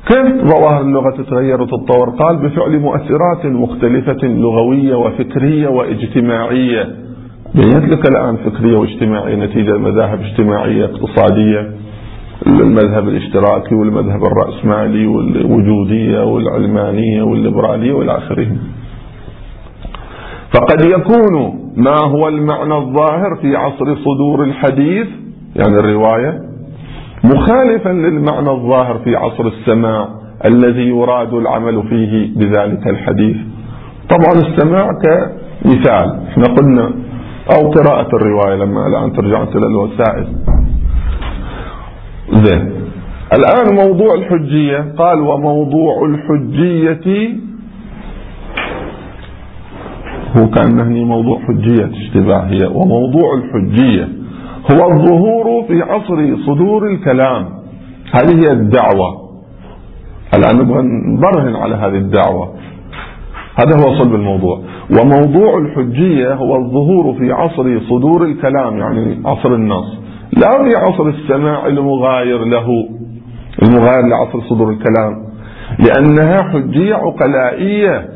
كيف ظواهر اللغة تتغير وتتطور؟ قال بفعل مؤثرات مختلفة لغوية وفكرية واجتماعية. بينت لك الآن فكرية واجتماعية نتيجة مذاهب اجتماعية اقتصادية، المذهب الاشتراكي والمذهب الرأسمالي والوجودية والعلمانية والليبرالية والى آخره. فقد يكون ما هو المعنى الظاهر في عصر صدور الحديث يعني الرواية مخالفا للمعنى الظاهر في عصر السماع الذي يراد العمل فيه بذلك الحديث. طبعا السماع كمثال احنا قلنا، او قراءة الرواية لما الان ترجعت الى الوسائل. زين، الان موضوع الحجية قال وموضوع الحجية هو كان هني موضوع حجية اشتباه هي، وموضوع الحجية هو الظهور في عصر صدور الكلام. هذه هي الدعوة. الآن نبغى نبرهن على هذه الدعوة، هذا هو صلب الموضوع. وموضوع الحجية هو الظهور في عصر صدور الكلام يعني عصر النص، لا في عصر السماع المغاير له، المغاير لعصر صدور الكلام، لأنها حجية عقلائية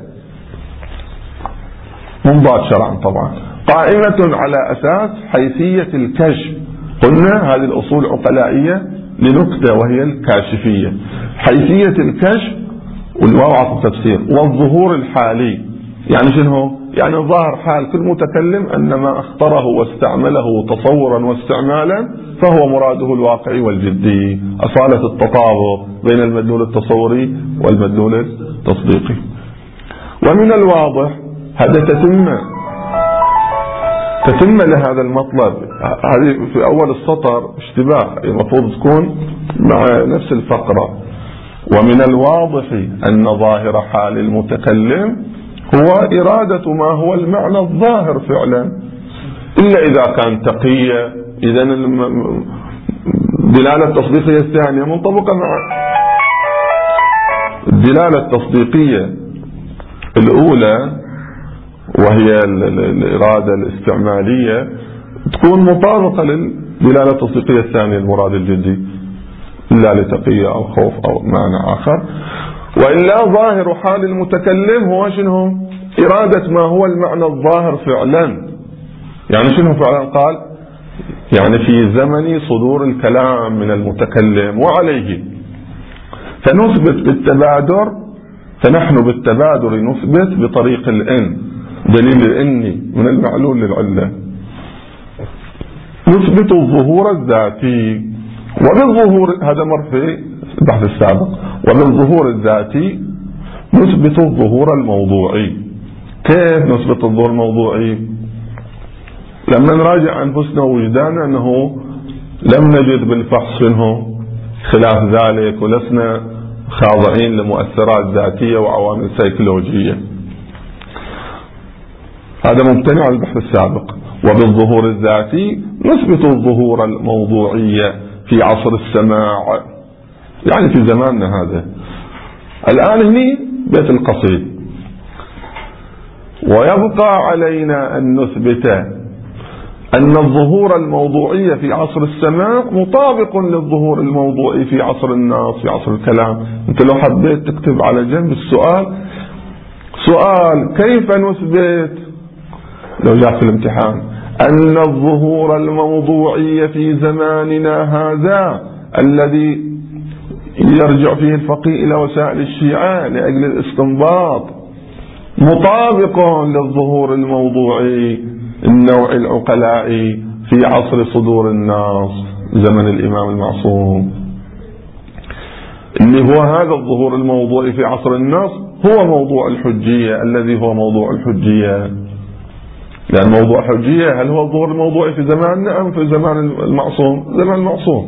منضاد شرعا طبعا، قائمة على أساس حيثية الكشف. قلنا هذه الأصول عقلائية لنكتة وهي الكاشفية، حيثية الكشف والواقع في التفسير والظهور الحالي. يعني شنو؟ يعني ظاهر حال كل متكلم أن ما اختاره واستعمله تصورا واستعمالا فهو مراده الواقعي والجدي، أصالة التطابق بين المدلول التصوري والمدلول التصديقي. ومن الواضح هذا تتم تتم لهذا المطلب. هذه في أول السطر اشتباه، المفروض تكون مع نفس الفقرة. ومن الواضح أن ظاهر حال المتكلم هو إرادة ما هو المعنى الظاهر فعلا، إلا إذا كان تقية. إذن الدلالة التصديقية الثانية منطبقة مع الدلالة التصديقية الأولى وهي الإرادة الاستعمالية تكون مطابقة للدلالة التصديقية الثانية المراد الجدي، إلا لتقية أو خوف أو معنى آخر. وإلا ظاهر حال المتكلم هو شنو؟ إرادة ما هو المعنى الظاهر فعلا. يعني شنو فعلا؟ قال يعني في زمن صدور الكلام من المتكلم وعليه، فنثبت بالتبادر، فنحن بالتبادر نثبت بطريق الإن، دليل الإني من المعلول للعلة، نثبت الظهور الذاتي. وبالظهور هذا مر في البحث السابق، وبالظهور الذاتي نثبت الظهور الموضوعي. كيف نثبت الظهور الموضوعي؟ لما نراجع أنفسنا ووجدانا أنه لم نجد بالفحص منه خلاف ذلك، ولسنا خاضعين لمؤثرات ذاتية وعوامل سيكولوجية. هذا ممتنع على البحث السابق. وبالظهور الذاتي نثبت الظهور الموضوعية في عصر السماع، يعني في زماننا هذا. الآن هني بيت القصيد. ويبقى علينا أن نثبت أن الظهور الموضوعي في عصر السماع مطابق للظهور الموضوعي في عصر النص في عصر الكلام. أنت لو حبيت تكتب على جنب السؤال، سؤال كيف نثبت لو جاء في الامتحان أن الظهور الموضوعي في زماننا هذا الذي يرجع فيه الفقيه إلى وسائل الشيعة لأجل الاستنباط مطابق للظهور الموضوعي النوع العقلائي في عصر صدور النص زمن الإمام المعصوم، اللي هو هذا الظهور الموضوعي في عصر النص هو موضوع الحجية الذي هو موضوع الحجية. لأن موضوع الحجية هل هو الظهور الموضوعي في زماننا أم في زمان المعصوم؟ زمان المعصوم.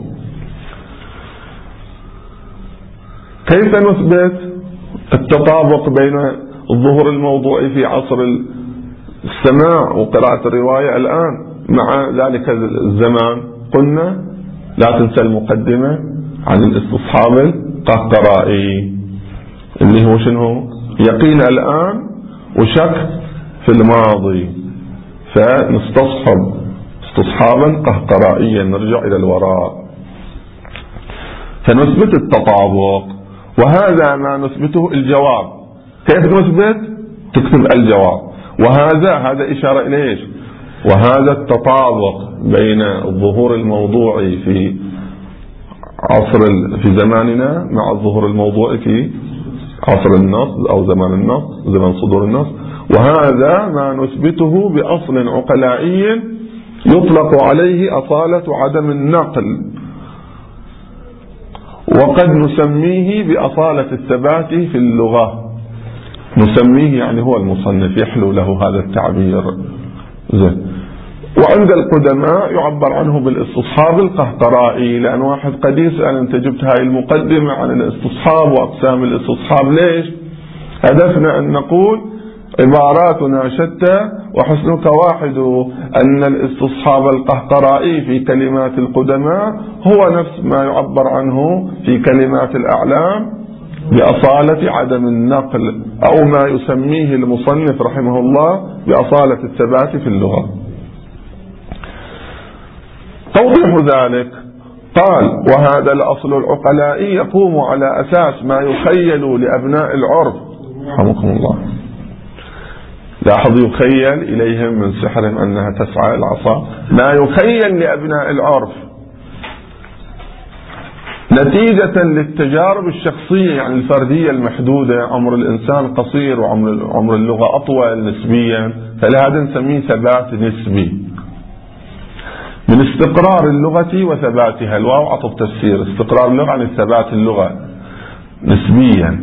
كيف نثبت التطابق بين الظهور الموضوعي في عصر السماع وقراءة الرواية الآن مع ذلك الزمان؟ قلنا لا تنسى المقدمة عن الاستصحاب القهقرائي اللي هو شنو؟ يقين الآن وشك في الماضي، فنستصحب استصحابا قهقرائيا، نرجع إلى الوراء فنثبت التطابق. وهذا ما نثبته الجواب. كيف نثبت؟ تكتب الجواب. وهذا هذا إشارة إلى إيش؟ وهذا التطابق بين الظهور الموضوعي في عصر في زماننا مع الظهور الموضوعي في عصر النص أو زمان النص، زمان صدور النص. وهذا ما نثبته بأصل عقلائي يطلق عليه أصالة عدم النقل، وقد نسميه بأصالة الثبات في اللغة. نسميه يعني هو المصنف يحلو له هذا التعبير. زين. وعند القدماء يعبر عنه بالاستصحاب القهقرائي، لأن واحد قد يسأل أنت جبت هاي المقدمة عن الاستصحاب وأقسام الاستصحاب ليش؟ هدفنا أن نقول عباراتنا شتى وحسنك واحد، أن الاستصحاب القهقرائي في كلمات القدماء هو نفس ما يعبر عنه في كلمات الأعلام بأصالة عدم النقل، أو ما يسميه المصنف رحمه الله بأصالة الثبات في اللغة. توضيح ذلك قال: وهذا الأصل العقلائي يقوم على أساس ما يخيل لأبناء العرف، رحمكم الله. لاحظوا يخيل إليهم من سحرهم أنها تسعى العصا، ما يخيل لأبناء العرف نتيجة للتجارب الشخصية يعني الفردية المحدودة. عمر الإنسان قصير وعمر عمر اللغة أطول نسبيا، فلهذا نسميه ثبات نسبي من استقرار اللغة وثباتها. الواو عطف تفسير، استقرار اللغة عن ثبات اللغة نسبيا.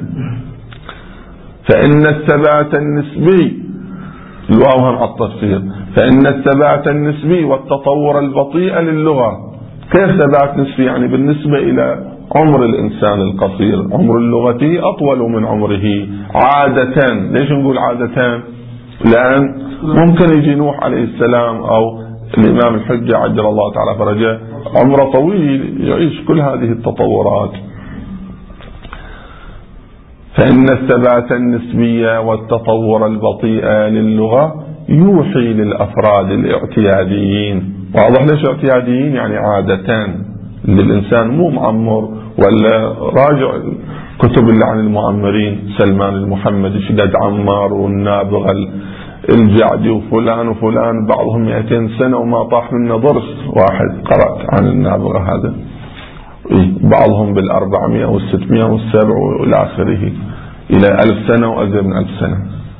فإن الثبات النسبي، الواو هم عطف تفسير، فإن الثبات النسبي والتطور البطيء للغة. كيف ثبات نسبي؟ يعني بالنسبة إلى عمر الإنسان القصير، عمر اللغة أطول من عمره عادة. ليش نقول عادة؟ لأن ممكن يجي نوح عليه السلام أو الإمام الحجة عجل الله تعالى فرجه عمره طويل يعيش كل هذه التطورات. فإن الثبات النسبي والتطور البطيء للغة يوحي للأفراد الاعتياديين. واضح ليش اعتياديين؟ يعني عادة للإنسان مو معمر، ولا راجع كتب اللي عن المعمرين، سلمان المحمدي شدد عمار والنابغة الجعدي وفلان وفلان بعضهم مئتين سنة وما طاح منه ضرس واحد. قرأت عن النابغة هذا، بعضهم بالأربعمائة والستمائة والسبع والى آخره إلى ألف سنة وأزيد من ألف سنة.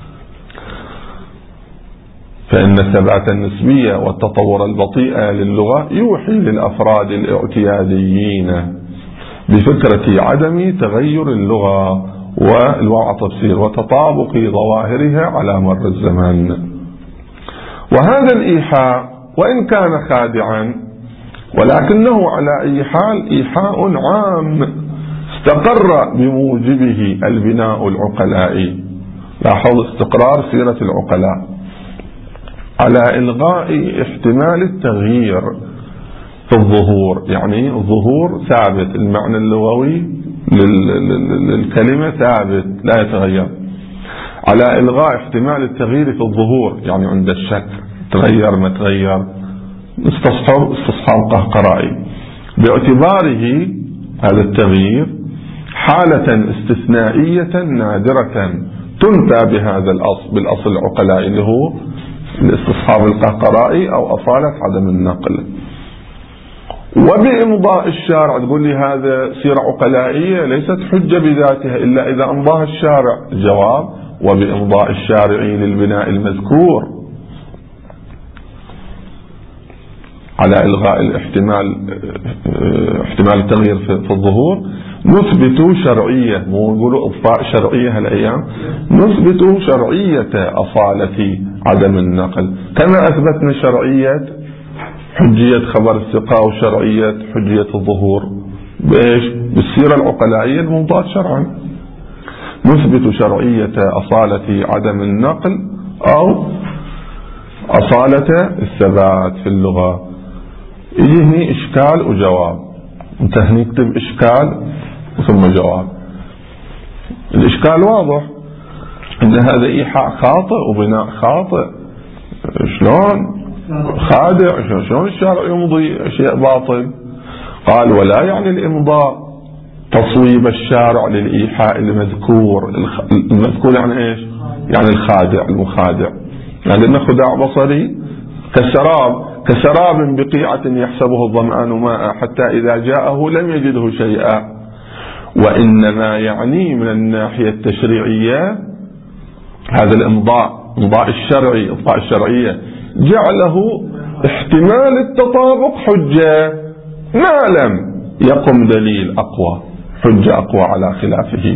فإن الثبات النسبي والتطور البطيء للغة يوحي للأفراد الاعتياديين بفكرة عدم تغير اللغة والواقع تفسير وتطابق ظواهرها على مر الزمان. وهذا الإيحاء وإن كان خادعا ولكنه على أي حال إيحاء عام استقر بموجبه البناء العقلائي. لاحظ استقرار سيرة العقلاء على إلغاء احتمال التغيير في الظهور، يعني الظهور ثابت، المعنى اللغوي للكلمة ثابت لا يتغير، على إلغاء احتمال التغيير في الظهور، يعني عند الشك تغير ما تغير استصحاب استصحاب قهقرائي، باعتباره هذا التغيير حالة استثنائية نادرة تنتى بهذا الأصل، بالأصل العقلائي اللي هو الاستصحاب القهقرائي أو أصالة عدم النقل. وبإمضاء الشارع، تقول لي هذا سيرة عقلائية ليست حجة بذاتها إلا إذا أمضاها الشارع. الجواب: وبإمضاء الشارع للبناء المذكور على إلغاء الاحتمال احتمال التغيير في الظهور نثبت شرعية، مو نقولوا إضفاء شرعية هالأيام، نثبت شرعية أصالة عدم النقل، كما أثبتنا شرعية حجية خبر الثقة وشرعية حجية الظهور بإيش؟ بالسيرة العقلائية الممضاة شرعا. نثبت شرعية أصالة عدم النقل أو أصالة الثبات في اللغة. يجيني إشكال وجواب، انت هني اكتب إشكال ثم جواب. الإشكال واضح ان هذا إيحاء خاطئ وبناء خاطئ. شلون خادع؟ شلون الشارع يمضي أشياء باطل؟ قال: ولا يعني الإمضاء تصويب الشارع للإيحاء المذكور. المذكور يعني إيش؟ يعني الخادع المخادع، يعني إن خداع بصري كسراب كسراب بقيعة يحسبه الظمآن ماء حتى إذا جاءه لم يجده شيئا. وإنما يعني من الناحية التشريعية هذا الإمضاء، إمضاء الشرعي، إمضاء الشرعية جعله احتمال التطابق حجة ما لم يقم دليل أقوى، حجة أقوى على خلافه.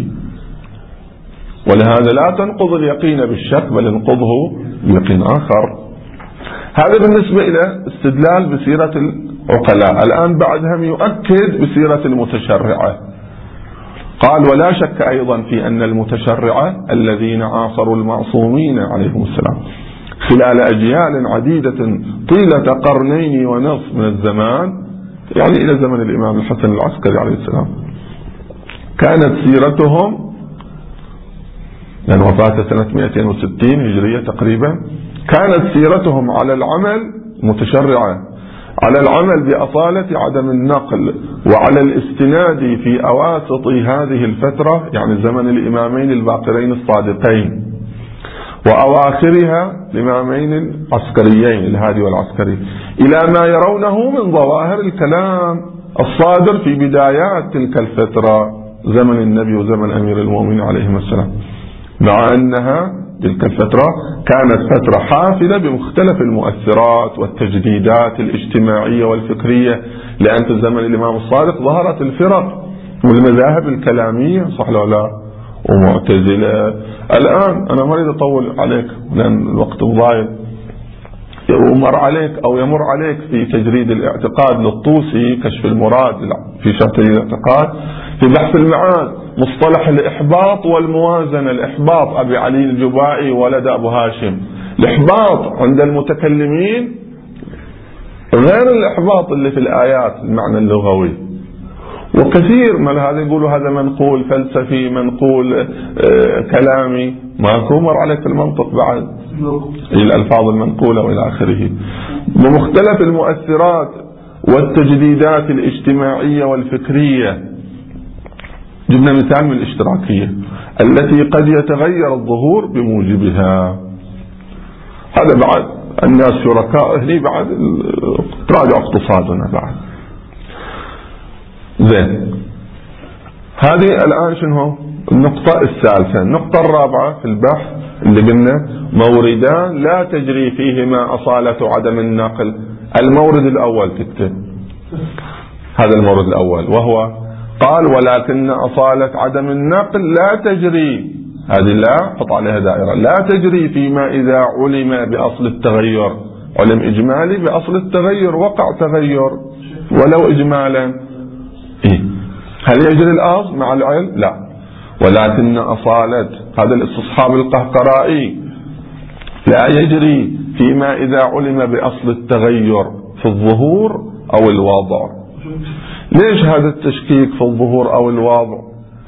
ولهذا لا تنقض اليقين بالشك بل انقضه بيقين آخر. هذا بالنسبة إلى استدلال بسيرة العقلاء. الآن بعدهم يؤكد بسيرة المتشرعة. قال ولا شك أيضا في أن المتشرعة الذين عاصروا المعصومين عليهم السلام خلال أجيال عديدة طيلة قرنين ونصف من الزمان، يعني إلى زمن الإمام الحسن العسكري عليه السلام، كانت سيرتهم، لأن وفاته سنة مئتين وستين هجرية تقريبا، كانت سيرتهم على العمل متشرعة، على العمل بأصالة عدم النقل، وعلى الاستناد في أواسط هذه الفترة، يعني زمن الإمامين الباقرين الصادقين وأواخرها الإمامين العسكريين الهادي والعسكري، إلى ما يرونه من ظواهر الكلام الصادر في بدايات تلك الفترة زمن النبي وزمن أمير المؤمنين عليهم السلام، مع أنها تلك الفترة كانت فترة حافلة بمختلف المؤثرات والتجديدات الاجتماعية والفكرية، لأن في زمن الإمام الصادق ظهرت الفرق والمذاهب الكلامية، صح ولا لا؟ ومعتزلة. الآن أنا ما أريد أطول عليك لأن الوقت ضايع، يمر عليك أو يمر عليك في تجريد الاعتقاد للطوسي كشف المراد في شرح تجريد الاعتقاد في بحث المعاد مصطلح الإحباط والموازنة. الإحباط أبي علي الجبائي ولد أبو هاشم، الإحباط عند المتكلمين غير الإحباط اللي في الآيات المعنى اللغوي. وكثير من هذا يقولوا هذا منقول فلسفي، منقول آه كلامي، ما مر عليك في المنطق بعد الألفاظ المنقولة وإلى آخره، بمختلف المؤثرات والتجديدات الاجتماعية والفكرية. جبنا مثال من الاشتراكية التي قد يتغير الظهور بموجبها. هذا بعد الناس شركاء هني، بعد تراجع اقتصادنا بعد زين. هذه الآن شنو النقطة الثالثة. النقطة الرابعة في البحث اللي قلنا موردان لا تجري فيهما أصالة عدم النقل. المورد الأول تكتب هذا المورد الأول، وهو قال ولكن أصالة عدم النقل لا تجري، هذه لا حط عليها دائرة، لا تجري فيما إذا علم بأصل التغير، علم إجمالي بأصل التغير، وقع تغير ولو إجمالا. إيه؟ هل يجري الأصل مع العلم؟ لا. ولكن أصالة هذا الاستصحاب القهقرائي لا يجري فيما إذا علم بأصل التغير في الظهور أو الوضع. ليش هذا التشكيك في الظهور أو الوضع؟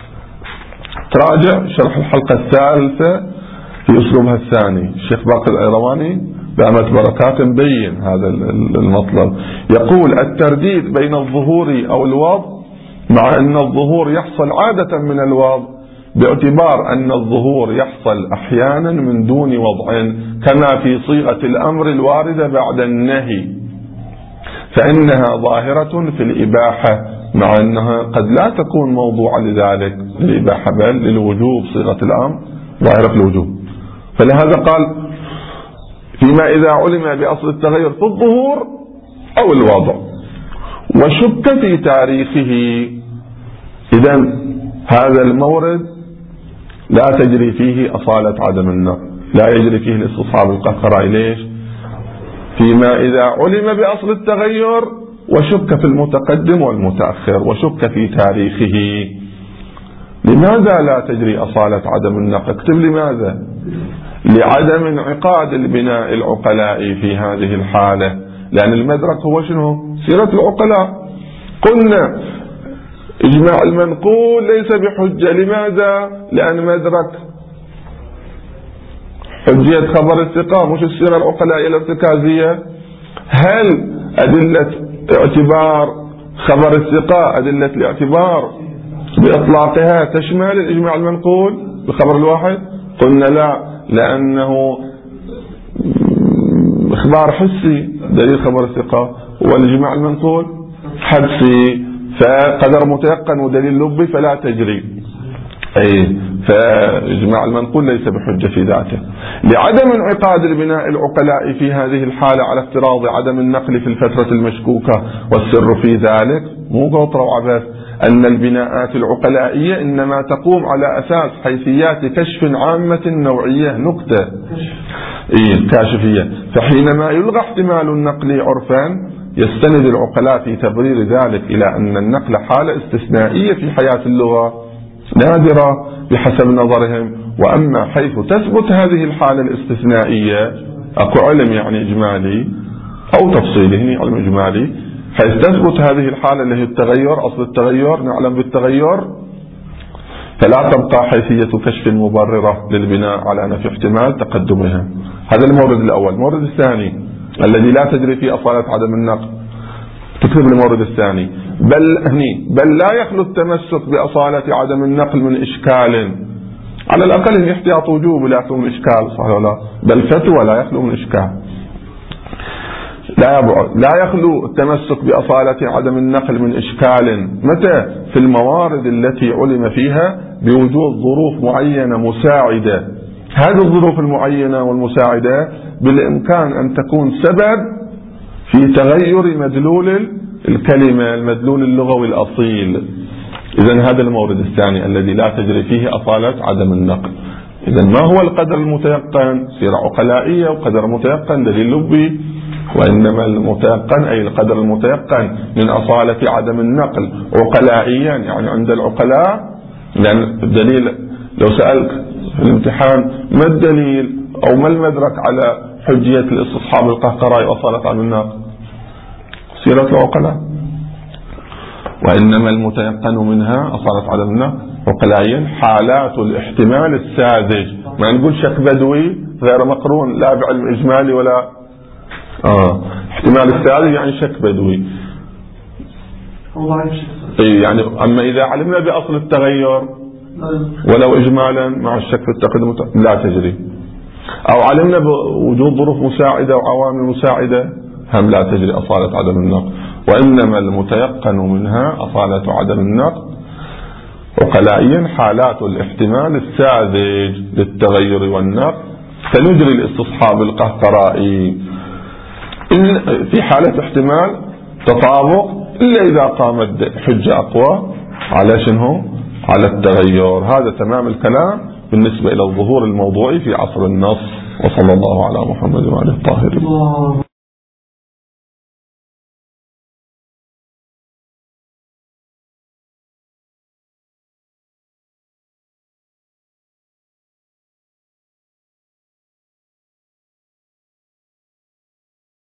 تراجع شرح الحلقة الثالثة في أسلوبها الثاني، الشيخ باقر الأيرواني بأمة بركات مبين هذا المطلب. يقول الترديد بين الظهور أو الوضع مع أن الظهور يحصل عادة من الوضع، باعتبار أن الظهور يحصل أحيانا من دون وضع كما في صيغة الأمر الواردة بعد النهي، فإنها ظاهرة في الإباحة مع أنها قد لا تكون موضوعة لذلك للإباحة بل للوجوب. صيغة الأمر ظاهرة في الوجوب. فلهذا قال فيما إذا علم بأصل التغير في الظهور أو الوضع وشك في تاريخه. إذن هذا المورد لا تجري فيه أصالة عدم النقل، لا يجري فيه الاستصحاب القهقرائي. ليش؟ فيما إذا علم بأصل التغير وشك في المتقدم والمتأخر وشك في تاريخه. لماذا لا تجري أصالة عدم النقل؟ اكتب لماذا؟ لعدم انعقاد البناء العقلائي في هذه الحالة، لأن المدرك هو شنو؟ سيرة العقلاء. قلنا إجماع المنقول ليس بحجة. لماذا؟ لأن مدرك حجية خبر الثقة مش السيرة العقلائية الارتكازية. هل أدلة اعتبار خبر الثقة أدلة الاعتبار بإطلاقها تشمل الإجماع المنقول بخبر الواحد؟ قلنا لا، لأنه إخبار حسي دليل خبر الثقة، والإجماع المنقول حدسي، فقدر متيقن ودليل لبي فلا تجري. أي فإجماع المنقول ليس بحجة في ذاته. لعدم انعقاد البناء العقلاء في هذه الحالة على افتراض عدم النقل في الفترة المشكوكة، والسر في ذلك مو قطر وعبث أن البناءات العقلائية إنما تقوم على أساس حيثيات كشف عامة نوعية نكتة إيه كاشفية، فحينما يلغى احتمال النقل عرفا يستند العقلاء في تبرير ذلك إلى أن النقل حالة استثنائية في حياة اللغة نادرة بحسب نظرهم. وأما حيث تثبت هذه الحالة الاستثنائية، أكو علم يعني إجمالي أو تفصيلي، هنا علم إجمالي، حيث تثبت هذه الحالة اللي هي التغير، أصل التغير نعلم بالتغير، فلا تبقى حيثية كشف مبررة للبناء على نفي احتمال تقدمها. هذا المورد الأول. المورد الثاني الذي لا تجري فيه أصالة عدم النقل، تكتب المورد الثاني بل هني بل لا يخلو التمسك بأصالة عدم النقل من إشكال، على الأقل هي احتياط وجوب لا يخلو من إشكال، صحيح ولا لا؟ بل فتوى لا يخلو من إشكال. لا يبعد لا يخلو التمسك بأصالة عدم النقل من إشكال متى؟ في الموارد التي علم فيها بوجود ظروف معينة مساعدة. هذه الظروف المعينة والمساعدة بالإمكان أن تكون سبب في تغير مدلول الكلمة، المدلول اللغوي الأصيل. إذن هذا المورد الثاني الذي لا تجري فيه أصالة عدم النقل. إذن ما هو القدر المتيقن؟ سيرة عقلائية، وقدر متيقن دليل لبي. وإنما المتيقن أي القدر المتيقن من أصالة عدم النقل عقلائيا، يعني عند العقلاء. لأن الدليل لو سألك في الامتحان ما الدليل أو ما المدرك على حجية الاستصحاب القهقرائي وأصالة عدم النقل؟ سيرة العقلاء. وإنما المتيقن منها أصالة عدم النقل عقلائيا حالات الاحتمال الساذج، ما نقول شك بدوي غير مقرون لا بعلم إجمالي ولا آه. احتمال الساذج يعني شك بدوي. إيه يعني أما إذا علمنا بأصل التغير ولو إجمالا مع الشك في التقدم لا تجري، أو علمنا بوجود ظروف مساعدة وعوامل مساعدة هم لا تجري أصالة عدم النقل. وإنما المتيقن منها أصالة عدم النقل عقلائيا حالات الاحتمال الساذج للتغير والنقل، فنجري الاستصحاب القهقرائي إن في حالة احتمال تطابق إلا إذا قامت حجة أقوى على شنو؟ على التغير. هذا تمام الكلام بالنسبة إلى الظهور الموضوعي في عصر النص. وصلى الله على محمد وعلى الطاهرين.